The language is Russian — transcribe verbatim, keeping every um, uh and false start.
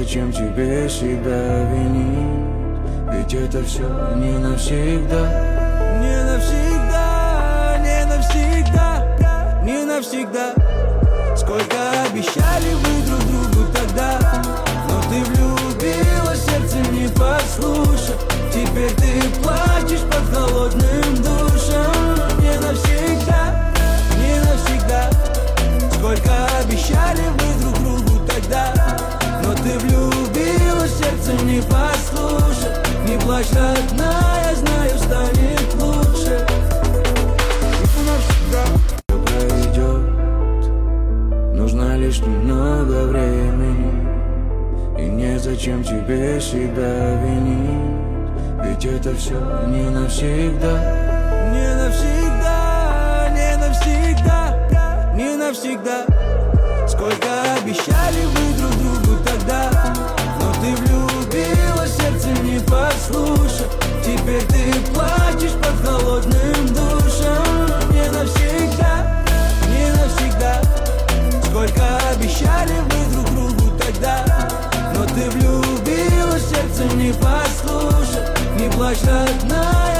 Незачем тебе себя винить, ведь это все не навсегда. Не навсегда, не навсегда, не навсегда. Сколько обещали вы друг другу тогда, но ты влюбилась, сердце не послушав. Теперь ты плачешь под холодным душем. Не навсегда, не навсегда. Сколько обещали вы друг другу тогда, но ты влюбилась, сердце не послушав. Не плачь, родная, знаю, станет лучше. И навсегда пройдет, нужно лишь немного времени. И незачем тебе себя винить, ведь это все не навсегда. Не навсегда, не навсегда, не навсегда. Сколько обещали вы друг другу тогда, но ты влюбилась, сердце не послушав. Теперь ты плачешь под холодным душем. Не навсегда, не навсегда. Сколько обещали вы друг другу тогда, но ты влюбилась, сердце не послушав. Не плачь, родная,